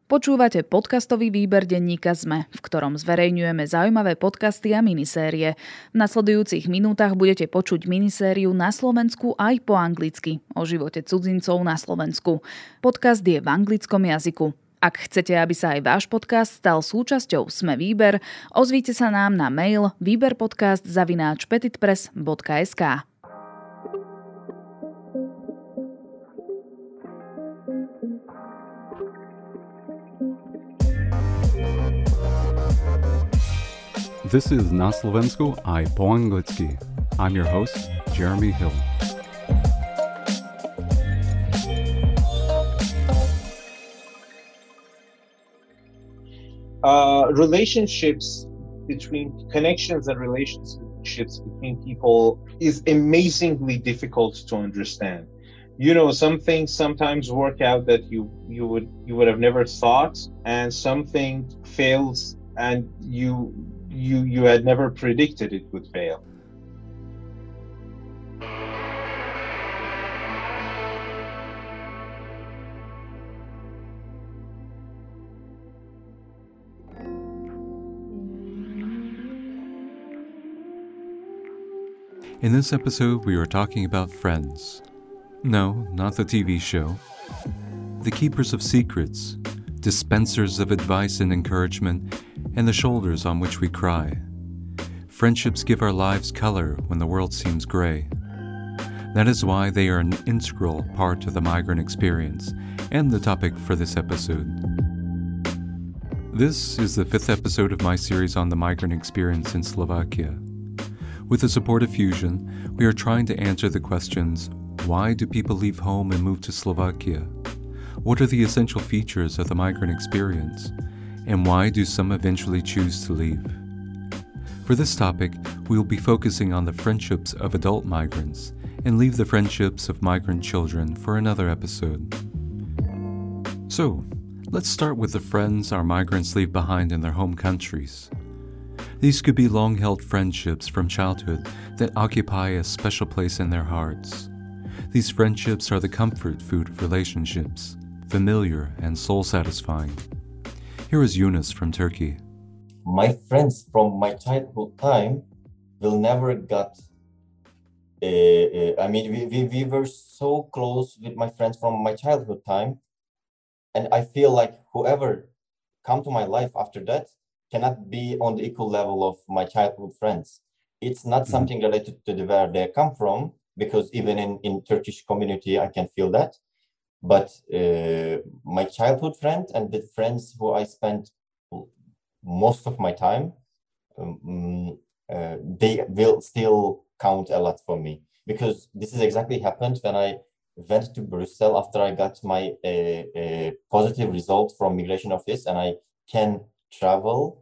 Počúvate podcastový výber denníka SME, v ktorom zverejňujeme zaujímavé podcasty a minisérie. V nasledujúcich minútach budete počuť minisériu na Slovensku aj po anglicky o živote cudzincov na Slovensku. Podcast je v anglickom jazyku. Ak chcete, aby sa aj váš podcast stal súčasťou SME Výber, ozvite sa nám na mail výberpodcast@petitpress.sk. This is Na Slovensku aj po anglicky. I'm your host, Jeremy Hill. Connections and relationships between people is amazingly difficult to understand. You know, some things sometimes work out that you would have never thought, and something fails and you had never predicted it would fail. In this episode, we are talking about Friends. No, not the TV show. The keepers of secrets, dispensers of advice and encouragement, and the shoulders on which we cry. Friendships give our lives color when the world seems gray. That is why they are an integral part of the migrant experience and the topic for this episode. This is the 5th episode of my series on the migrant experience in Slovakia. With the support of Fusion, we are trying to answer the questions: why do people leave home and move to Slovakia? What are the essential features of the migrant experience? And why do some eventually choose to leave? For this topic, we will be focusing on the friendships of adult migrants and leave the friendships of migrant children for another episode. So, let's start with the friends our migrants leave behind in their home countries. These could be long-held friendships from childhood that occupy a special place in their hearts. These friendships are the comfort food of relationships, familiar and soul-satisfying. Here is Yunus from Turkey. My friends from my childhood time will never got. We were so close with my friends from my childhood time, and I feel like whoever come to my life after that cannot be on the equal level of my childhood friends. It's not something related to where they come from, because even in Turkish community I can feel that. But my childhood friend and the friends who I spent most of my time, they will still count a lot for me, because this is exactly happened when I went to Brussels after I got my positive result from migration office, and I can travel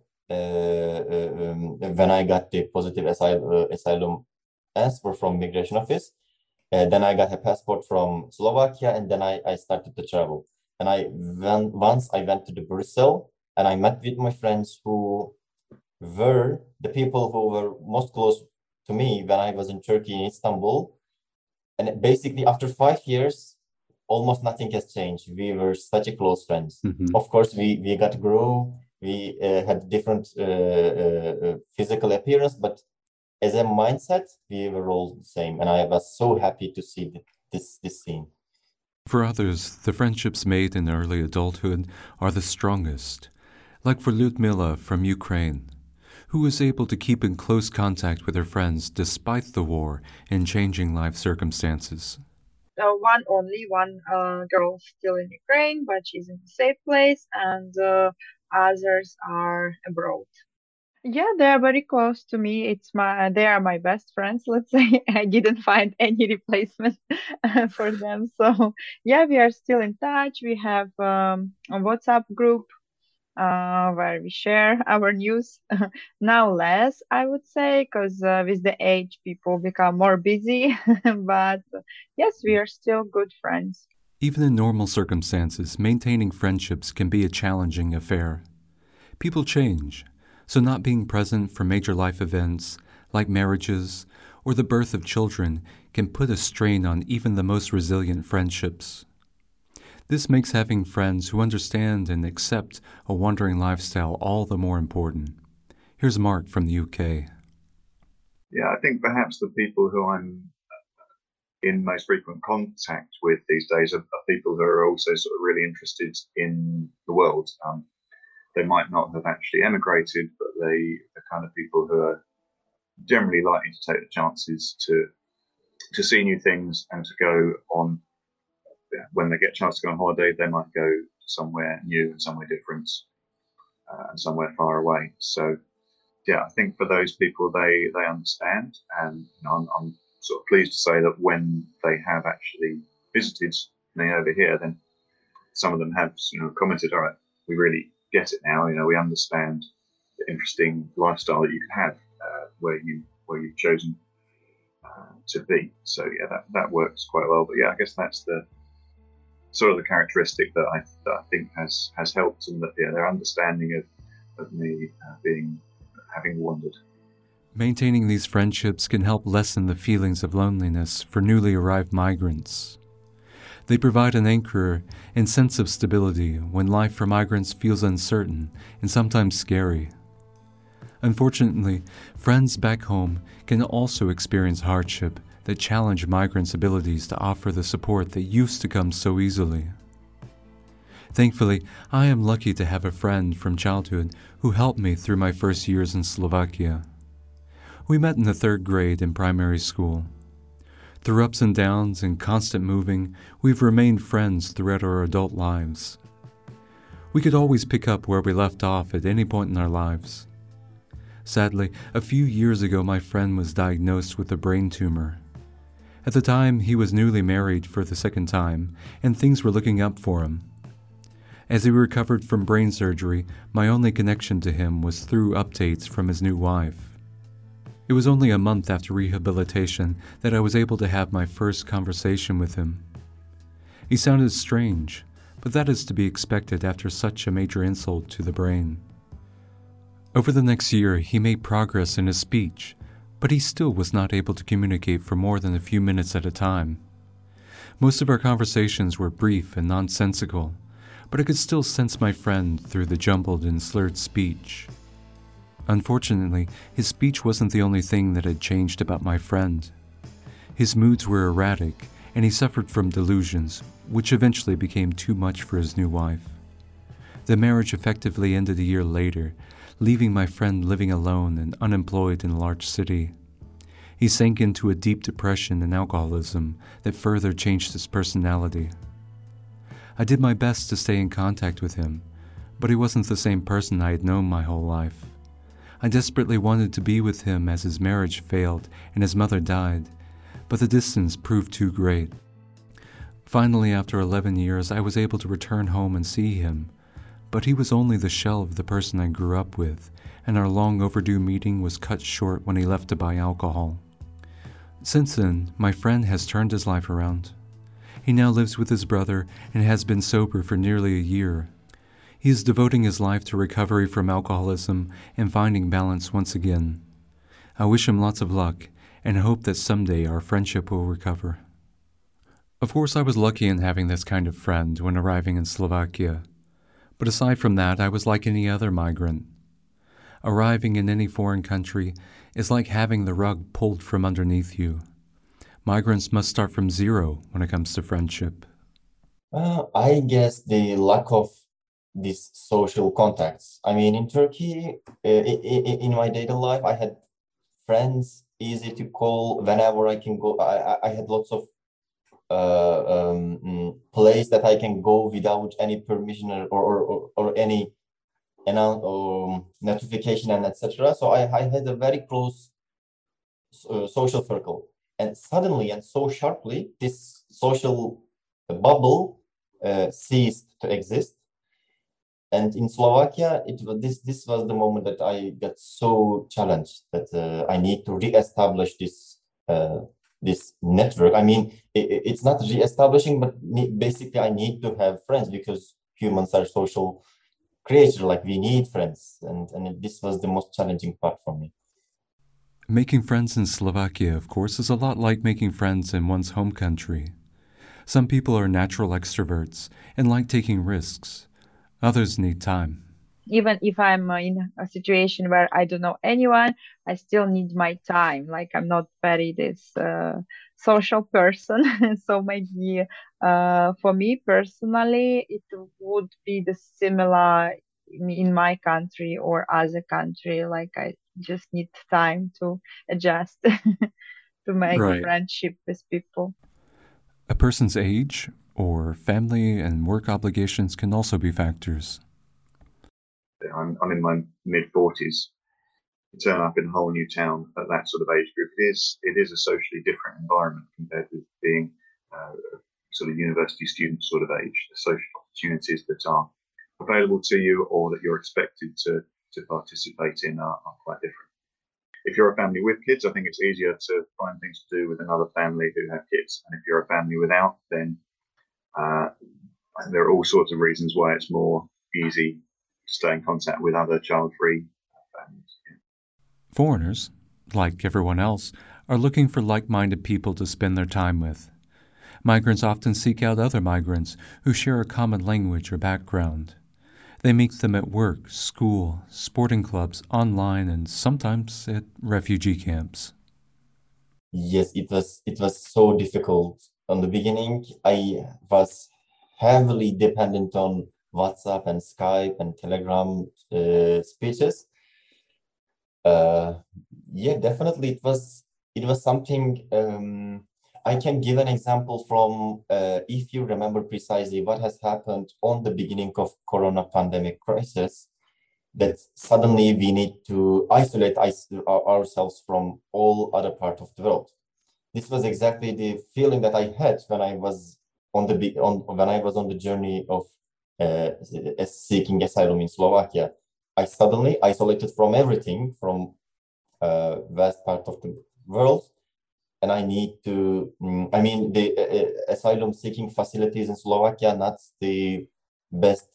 when I got the positive asylum answer from migration office. Then I got a passport from Slovakia, and then I started to travel. And once I went to the Brussels, and I met with my friends who were the people who were most close to me when I was in Turkey, in Istanbul. And basically, after 5 years, almost nothing has changed. We were such a close friends. Mm-hmm. Of course, we got to grow. We had different physical appearance, but as a mindset, we were all the same, and I was so happy to see this scene. For others, the friendships made in early adulthood are the strongest, like for Lyudmila from Ukraine, who was able to keep in close contact with her friends despite the war and changing life circumstances. Only one girl still in Ukraine, but she's in a safe place, and others are abroad. Yeah, they are very close to me. They are my best friends, let's say. I didn't find any replacement for them. So yeah, we are still in touch. We have a WhatsApp group where we share our news. Now less, I would say, because with the age, people become more busy. But yes, we are still good friends. Even in normal circumstances, maintaining friendships can be a challenging affair. People change, so not being present for major life events, like marriages or the birth of children, can put a strain on even the most resilient friendships. This makes having friends who understand and accept a wandering lifestyle all the more important. Here's Mark from the UK. Yeah, I think perhaps the people who I'm in most frequent contact with these days are people who are also sort of really interested in the world. They might not have actually emigrated, but they are kind of people who are generally likely to take the chances to see new things and to go on. When they get a chance to go on holiday, they might go somewhere new and somewhere different and somewhere far away. So, yeah, I think for those people, they understand, and I'm sort of pleased to say that when they have actually visited me over here, then some of them have commented, "All right, we really get it now. We understand the interesting lifestyle that you can have where you've chosen to be." So yeah, that works quite well. But yeah, I guess that's the sort of the characteristic that I think has helped, and that their understanding of me having wandered. Maintaining these friendships can help lessen the feelings of loneliness for newly arrived migrants. They provide an anchor and sense of stability when life for migrants feels uncertain and sometimes scary. Unfortunately, friends back home can also experience hardship that challenge migrants' abilities to offer the support that used to come so easily. Thankfully, I am lucky to have a friend from childhood who helped me through my first years in Slovakia. We met in the 3rd grade in primary school. Through ups and downs and constant moving, we've remained friends throughout our adult lives. We could always pick up where we left off at any point in our lives. Sadly, a few years ago my friend was diagnosed with a brain tumor. At the time, he was newly married for the 2nd time, and things were looking up for him. As he recovered from brain surgery, my only connection to him was through updates from his new wife. It was only a month after rehabilitation that I was able to have my first conversation with him. He sounded strange, but that is to be expected after such a major insult to the brain. Over the next year, he made progress in his speech, but he still was not able to communicate for more than a few minutes at a time. Most of our conversations were brief and nonsensical, but I could still sense my friend through the jumbled and slurred speech. Unfortunately, his speech wasn't the only thing that had changed about my friend. His moods were erratic, and he suffered from delusions, which eventually became too much for his new wife. The marriage effectively ended a year later, leaving my friend living alone and unemployed in a large city. He sank into a deep depression and alcoholism that further changed his personality. I did my best to stay in contact with him, but he wasn't the same person I had known my whole life. I desperately wanted to be with him as his marriage failed and his mother died, but the distance proved too great. Finally, after 11 years, I was able to return home and see him, but he was only the shell of the person I grew up with, and our long overdue meeting was cut short when he left to buy alcohol. Since then, my friend has turned his life around. He now lives with his brother and has been sober for nearly a year. He is devoting his life to recovery from alcoholism and finding balance once again. I wish him lots of luck and hope that someday our friendship will recover. Of course, I was lucky in having this kind of friend when arriving in Slovakia. But aside from that, I was like any other migrant. Arriving in any foreign country is like having the rug pulled from underneath you. Migrants must start from zero when it comes to friendship. I guess the lack of these social contacts. I mean, in Turkey, in my daily life, I had friends, easy to call whenever I can go. I had lots of place that I can go without any permission or any notification and etc. So I had a very close social circle, and suddenly and so sharply this social bubble ceased to exist. And in Slovakia, this was the moment that I got so challenged that I need to reestablish this network. I mean, it's not re-establishing, but basically I need to have friends because humans are social creatures. Like, we need friends, and this was the most challenging part for me. Making friends in Slovakia, of course, is a lot like making friends in one's home country. Some people are natural extroverts and like taking risks. Others need time. Even if I'm in a situation where I don't know anyone, I still need my time. Like I'm not very this social person. So maybe for me personally, it would be the similar in my country or other country. Like I just need time to adjust to make Right. friendship with people. A person's age or family and work obligations can also be factors. I'm in my mid-40s. To turn up in a whole new town at that sort of age group, it is a socially different environment compared with being a sort of university student sort of age. The social opportunities that are available to you or that you're expected to participate in are quite different. If you're a family with kids, I think it's easier to find things to do with another family who have kids. And if you're a family without, then there are all sorts of reasons why it's more easy to stay in contact with other child-free families. Foreigners, like everyone else, are looking for like-minded people to spend their time with. Migrants often seek out other migrants who share a common language or background. They meet them at work, school, sporting clubs, online, and sometimes at refugee camps. Yes, it was so difficult. On the beginning, I was heavily dependent on WhatsApp and Skype and Telegram speeches. Yeah, definitely it was something. I can give an example from if you remember precisely what has happened on the beginning of Corona pandemic crisis, that suddenly we need to isolate ourselves from all other parts of the world. This was exactly the feeling that I had when I was on the journey of seeking asylum in Slovakia. I suddenly isolated from everything, from vast part of the world, and I need to. The asylum seeking facilities in Slovakia not the best.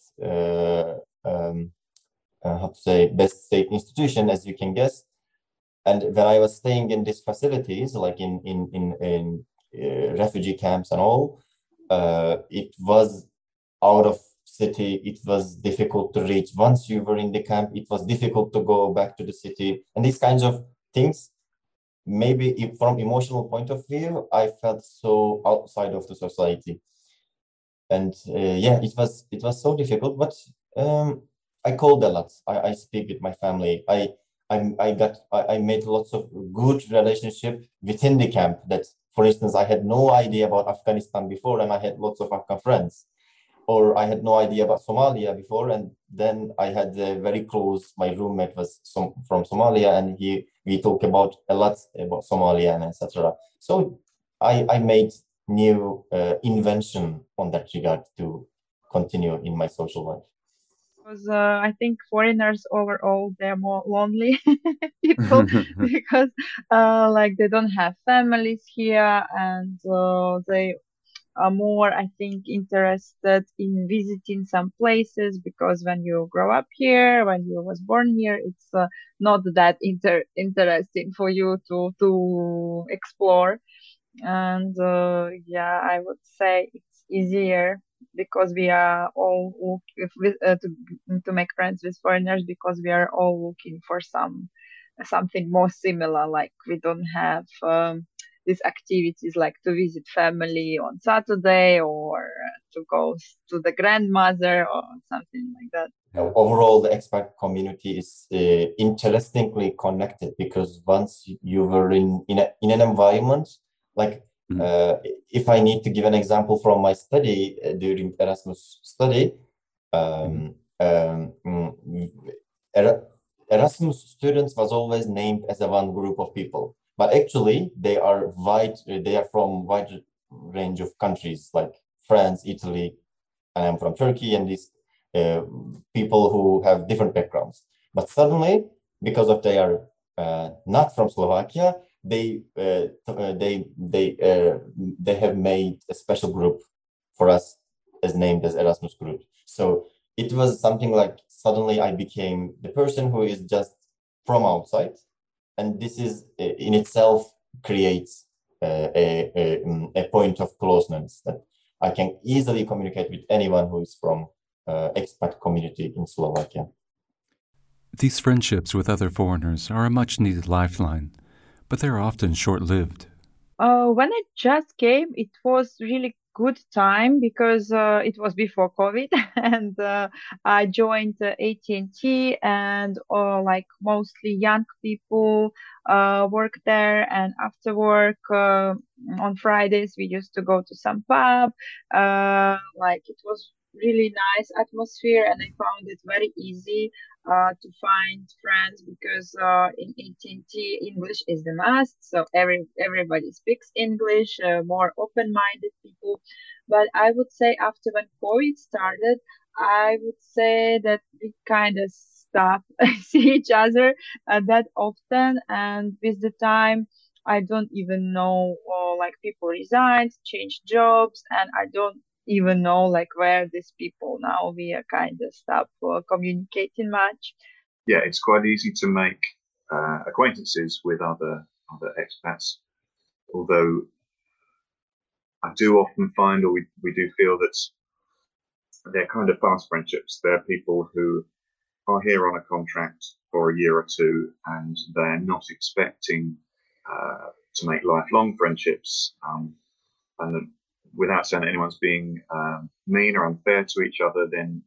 Best state institution, as you can guess. And when I was staying in these facilities, like in refugee camps and all, it was out of city. It was difficult to reach. Once you were in the camp, it was difficult to go back to the city. And these kinds of things, maybe from emotional point of view, I felt so outside of the society. And it was so difficult. But I called a lot. I speak with my family. I made lots of good relationship within the camp. That, for instance, I had no idea about Afghanistan before, and I had lots of Afghan friends. Or I had no idea about Somalia before, and then I had very close. My roommate was from Somalia, and we talk about a lot about Somalia and etc. So I made new invention on that regard to continue in my social life. Because I think foreigners overall they're more lonely people because like they don't have families here and they are more, I think, interested in visiting some places because when you grow up here, when you was born here, it's not that interesting for you to explore. And I would say it's easier because we are all to make friends with foreigners because we are all looking for something more similar. Like we don't have these activities like to visit family on Saturday or to go to the grandmother or something like that. Overall, the expat community is interestingly connected because once you were in an environment like if I need to give an example from my study during Erasmus study, Erasmus students was always named as a one group of people, but actually they are from wide range of countries like France, Italy, and I'm from Turkey, and these people who have different backgrounds. But suddenly, because of they are not from Slovakia, they have made a special group for us as named as Erasmus group. So it was something like suddenly I became the person who is just from outside, and this is in itself creates a point of closeness that I can easily communicate with anyone who is from expat community in Slovakia. These friendships with other foreigners are a much-needed lifeline, but they're often short-lived. When I just came, it was really good time because it was before COVID, and I joined AT&T, and like mostly young people work there. And after work on Fridays, we used to go to some pub. Like it was really nice atmosphere, and I found it very easy to find friends because in AT&T English is the must, so everybody speaks English, more open-minded people. But I would say after when COVID started, I would say that we kind of stopped see each other that often, and with the time, I don't even know, like people resigned, changed jobs, and I don't even know like where these people now. We are kind of stop communicating much. Yeah, it's quite easy to make acquaintances with other expats, although I do often find, or we do feel that they're kind of fast friendships. They're people who are here on a contract for a year or two, and they're not expecting to make lifelong friendships. And without saying that anyone's being mean or unfair to each other, then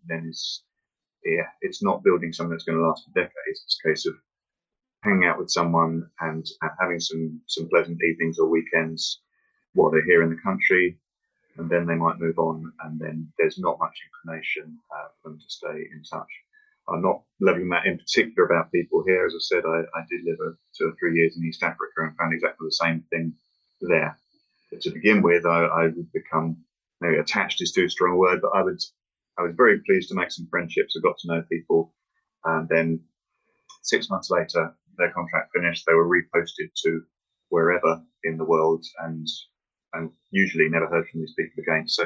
it's not building something that's going to last for decades. It's a case of hanging out with someone and having some pleasant evenings or weekends while they're here in the country, and then they might move on, and then there's not much inclination for them to stay in touch. I'm not leveling that in particular about people here. As I said, I did live 2 or 3 years in East Africa and found exactly the same thing there. But to begin with, I would become, maybe attached is too strong a word, but I was very pleased to make some friendships. I got to know people, and then 6 months later, their contract finished. They were reposted to wherever in the world, and usually never heard from these people again. So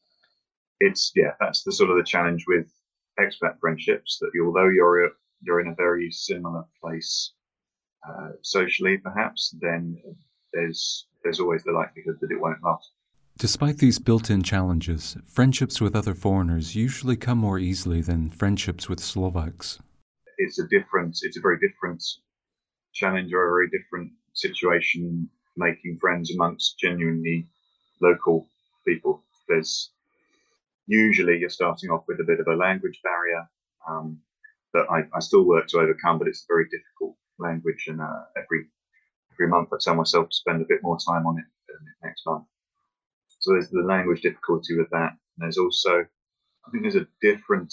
that's the sort of the challenge with expat friendships, that although you're in a very similar place socially, perhaps, then there's always the likelihood that it won't last. Despite these built-in challenges, friendships with other foreigners usually come more easily than friendships with Slovaks. It's a very different challenge, or a very different situation, making friends amongst genuinely local people. There's usually, you're starting off with a bit of a language barrier that I still work to overcome, but it's a very difficult language, and every month I tell myself to spend a bit more time on it next month. So there's the language difficulty with that. And there's also, I think there's a different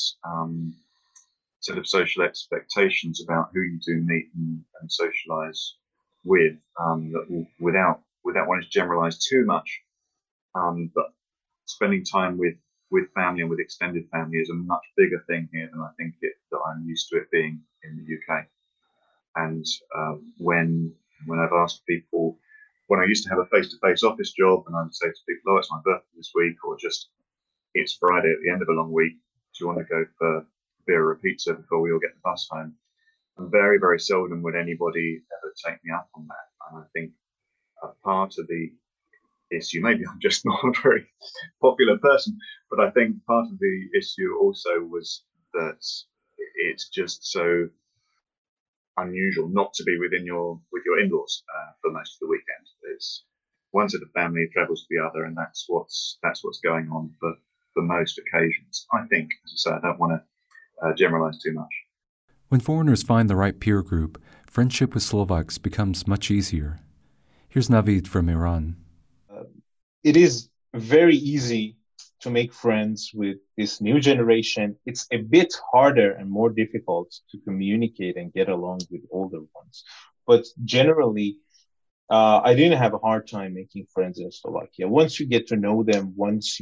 set of social expectations about who you do meet and socialize with, without wanting to generalize too much. But spending time with family and with extended family is a much bigger thing here than I think that I'm used to it being in the UK. And when I've asked people, when I used to have a face-to-face office job, and I would say to people, "Oh, it's my birthday this week," or just "It's Friday at the end of a long week. Do you want to go for a beer or a pizza before we all get the bus home?" And very, very seldom would anybody ever take me up on that. And I think part of the issue, maybe I'm just not a very popular person, but I think part of the issue also was that it's just so unusual not to be with your in-laws for most of the weekend. There's one set of family travels to the other, and that's what's going on for most occasions. I think, as I say, I don't want to generalize too much. When foreigners find the right peer group, friendship with Slovaks becomes much easier. Here's Navid from Iran. It is very easy to make friends with this new generation. It's a bit harder and more difficult to communicate and get along with older ones. But generally, I didn't have a hard time making friends in Slovakia. Once you get to know them,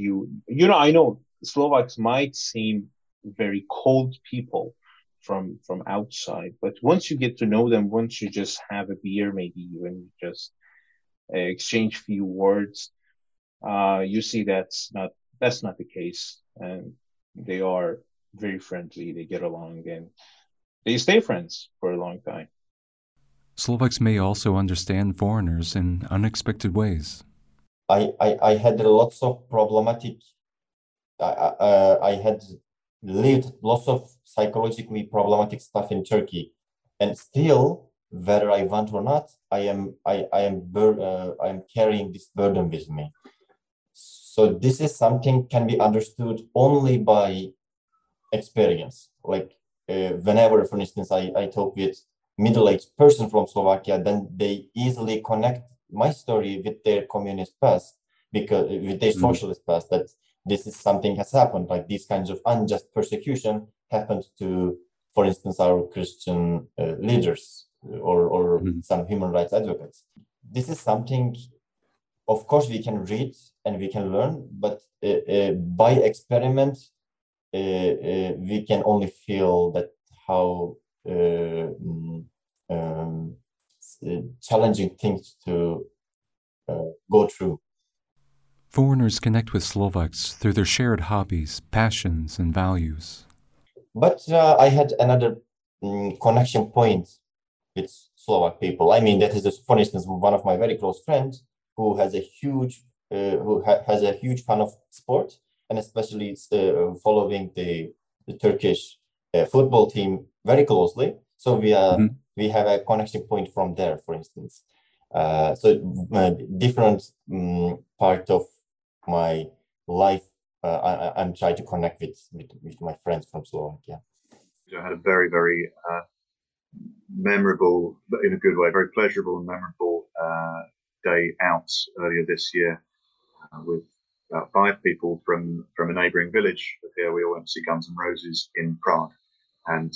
I know Slovaks might seem very cold people from outside, but once you get to know them, once you just have a beer, maybe even just exchange few words, you see that's not the case, and they are very friendly. They get along, and they stay friends for a long time. Slovaks may also understand foreigners in unexpected ways. I had lots of problematic. I had lived lots of psychologically problematic stuff in Turkey, and still, whether I want or not, I am carrying this burden with me. So this is something can be understood only by experience. Like whenever, for instance, I talk with middle-aged person from Slovakia, then they easily connect my story with their communist past, because with their socialist past, that this is something has happened, like these kinds of unjust persecution happened to, for instance, our Christian leaders or some human rights advocates. This is something, of course, we can read and we can learn, but by experiment, we can only feel that how challenging things to go through. Foreigners connect with Slovaks through their shared hobbies, passions, and values. But I had another connection point with Slovak people. I mean, that is, for instance, one of my very close friends who has a huge fan of sport, and especially following the Turkish football team very closely. So we have a connection point from there, for instance. Different part of my life, I'm trying to connect with my friends from Slovakia. I had a very, very memorable, but in a good way, very pleasurable and memorable day out earlier this year with about 5 people from a neighbouring village of here. We all went to see Guns N' Roses in Prague, and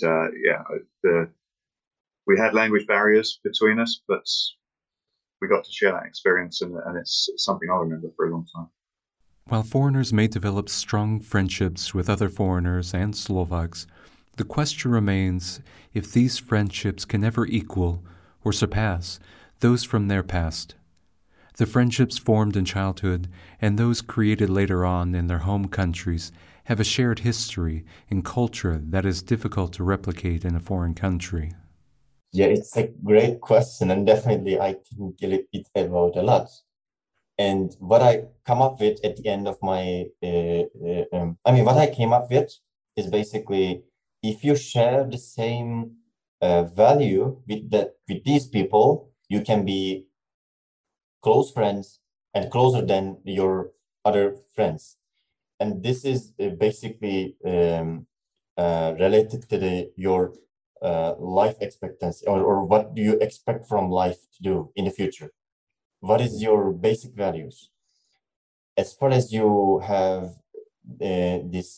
we had language barriers between us, but we got to share that experience, and it's something I'll remember for a long time. While foreigners may develop strong friendships with other foreigners and Slovaks, the question remains if these friendships can ever equal or surpass those from their past. The friendships formed in childhood and those created later on in their home countries have a shared history and culture that is difficult to replicate in a foreign country. Yeah, it's a great question, and definitely I think it about a lot. And what I come up with at the end of my, what I came up with is basically, if you share the same value with these people, you can be close friends and closer than your other friends. And this is basically related to your life expectancy, or what do you expect from life to do in the future? What is your basic values? As far as you have this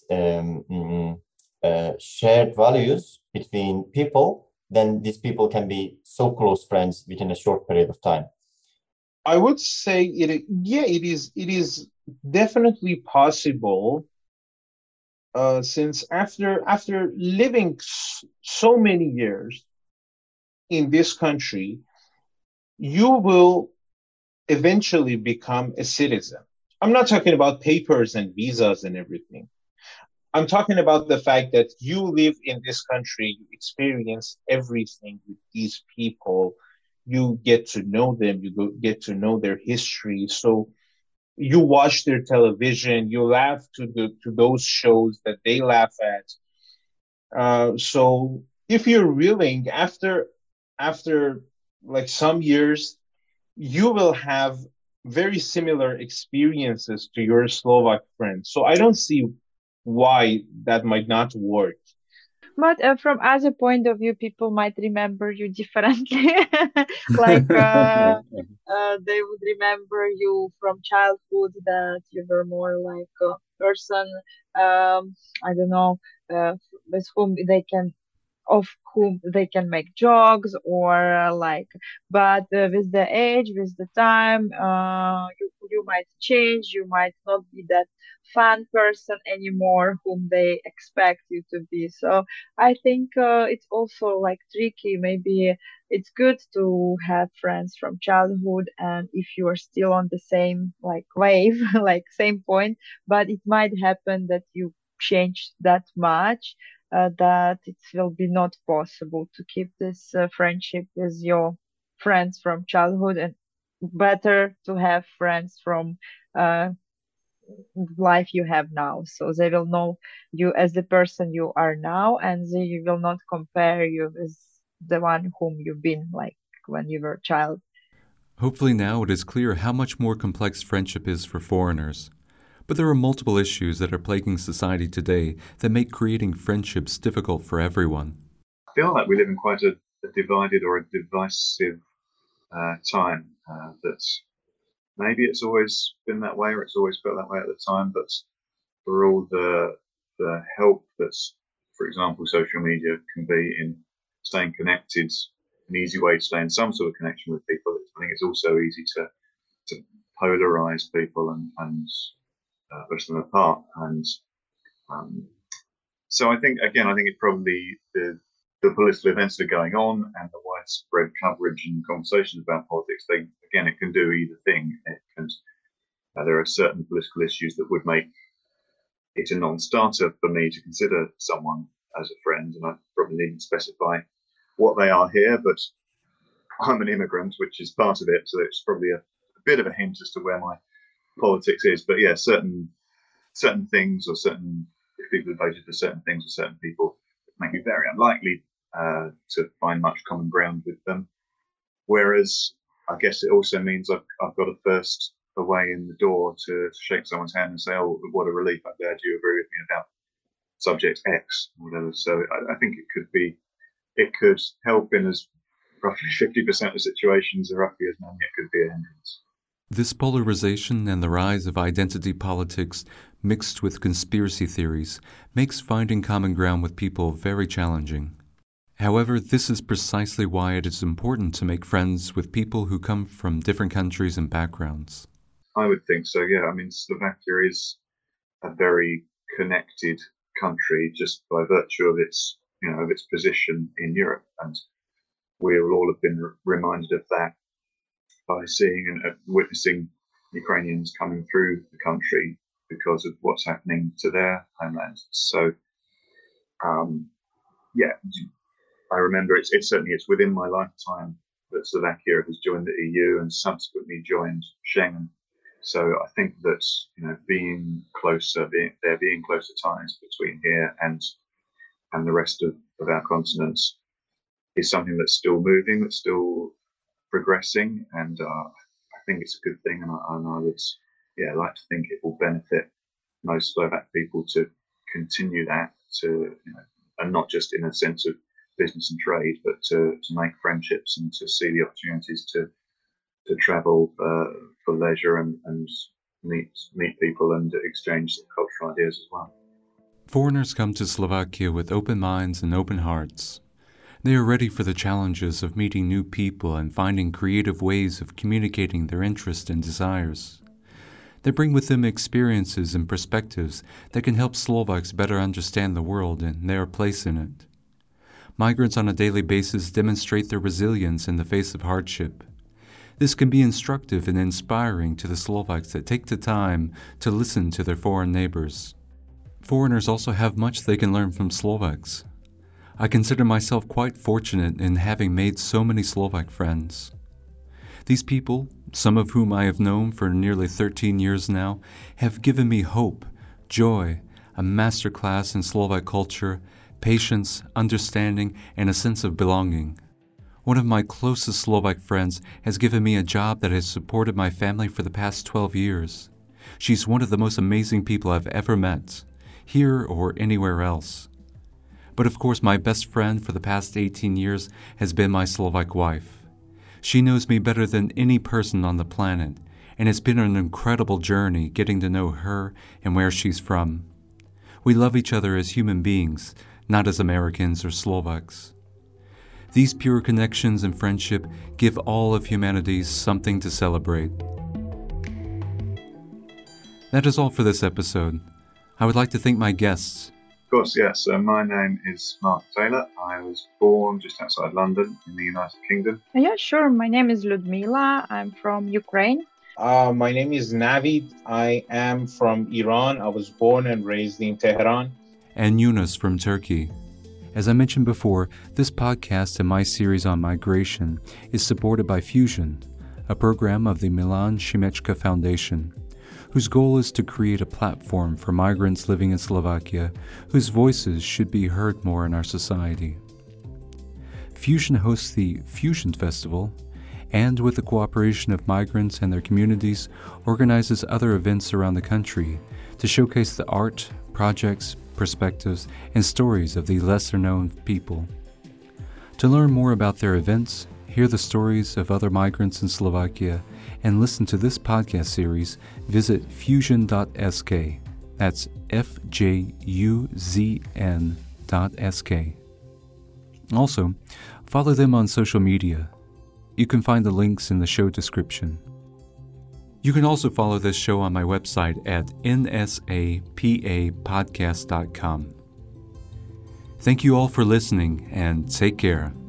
shared values between people, then these people can be so close friends within a short period of time. I would say it is definitely possible. Since after living so many years in this country, you will eventually become a citizen. I'm not talking about papers and visas and everything. I'm talking about the fact that you live in this country, you experience everything with these people, you get to know them, get to know their history. So you watch their television, you laugh to those shows that they laugh at. So if you're willing, after like some years, you will have very similar experiences to your Slovak friends. So I don't see why that might not work. But from other point of view, people might remember you differently. Like they would remember you from childhood, that you were more like a person, I don't know, with whom they can of whom they can make jokes, or but with the age, with the time, you might change, you might not be that fun person anymore whom they expect you to be. So I think it's also like tricky. Maybe it's good to have friends from childhood, and if you are still on the same like wave, like same point, but it might happen that you change that much, that it will be not possible to keep this friendship with your friends from childhood, and better to have friends from life you have now. So they will know you as the person you are now, and they will not compare you with the one whom you've been like when you were a child. Hopefully now it is clear how much more complex friendship is for foreigners. But there are multiple issues that are plaguing society today that make creating friendships difficult for everyone. I feel like we live in quite a divided or a divisive time. That maybe it's always been that way, or it's always felt that way at the time. But for all the help that's, for example, social media can be in staying connected, an easy way to stay in some sort of connection with people. I think it's also easy to polarize people and push them apart. And so I think it's probably the political events that are going on and the widespread coverage and conversations about politics. It can do either thing. There are certain political issues that would make it a non-starter for me to consider someone as a friend, and I probably needn't specify what they are here, but I'm an immigrant, which is part of it, so it's probably a bit of a hint as to where my politics is. But yeah, certain things, or if people are voted for certain things or certain people, it make me very unlikely to find much common ground with them. Whereas I guess it also means I've got to first a way in the door to shake someone's hand and say, "Oh, what a relief! I'm glad you agree with me about subject X," or whatever. So I think it could help in as roughly 50% of situations, or roughly as many, it could be a hindrance. This polarization and the rise of identity politics mixed with conspiracy theories makes finding common ground with people very challenging. However, this is precisely why it is important to make friends with people who come from different countries and backgrounds. I would think so, yeah. I mean, Slovakia is a very connected country just by virtue of its position in Europe, and we all have been reminded of that by seeing and witnessing Ukrainians coming through the country because of what's happening to their homeland. So, I remember it's within my lifetime that Slovakia has joined the EU and subsequently joined Schengen. So I think that being closer ties between here and the rest of our continent is something that's still moving, that's still progressing, and I think it's a good thing. And I would like to think it will benefit most Slovak people to continue that, and not just in a sense of business and trade, but to make friendships and to see the opportunities to travel for leisure and meet people and exchange cultural ideas as well. Foreigners come to Slovakia with open minds and open hearts. They are ready for the challenges of meeting new people and finding creative ways of communicating their interests and desires. They bring with them experiences and perspectives that can help Slovaks better understand the world and their place in it. Migrants on a daily basis demonstrate their resilience in the face of hardship. This can be instructive and inspiring to the Slovaks that take the time to listen to their foreign neighbors. Foreigners also have much they can learn from Slovaks. I consider myself quite fortunate in having made so many Slovak friends. These people, some of whom I have known for nearly 13 years now, have given me hope, joy, a masterclass in Slovak culture, patience, understanding, and a sense of belonging. One of my closest Slovak friends has given me a job that has supported my family for the past 12 years. She's one of the most amazing people I've ever met, here or anywhere else. But of course, my best friend for the past 18 years has been my Slovak wife. She knows me better than any person on the planet, and it's been an incredible journey getting to know her and where she's from. We love each other as human beings, not as Americans or Slovaks. These pure connections and friendship give all of humanity something to celebrate. That is all for this episode. I would like to thank my guests. Of course, yes. My name is Mark Taylor. I was born just outside London in the United Kingdom. Yeah, sure. My name is Ludmila. I'm from Ukraine. My name is Navid. I am from Iran. I was born and raised in Tehran. And Yunus from Turkey. As I mentioned before, this podcast and my series on migration is supported by Fusion, a program of the Milan Šimečka Foundation, whose goal is to create a platform for migrants living in Slovakia whose voices should be heard more in our society. Fusion hosts the Fusion Festival, and with the cooperation of migrants and their communities, organizes other events around the country to showcase the art, projects, perspectives, and stories of the lesser-known people. To learn more about their events, hear the stories of other migrants in Slovakia, and listen to this podcast series, visit fusion.sk. That's FJUZN.sk. Also, follow them on social media. You can find the links in the show description. You can also follow this show on my website at nsapapodcast.com. Thank you all for listening, and take care.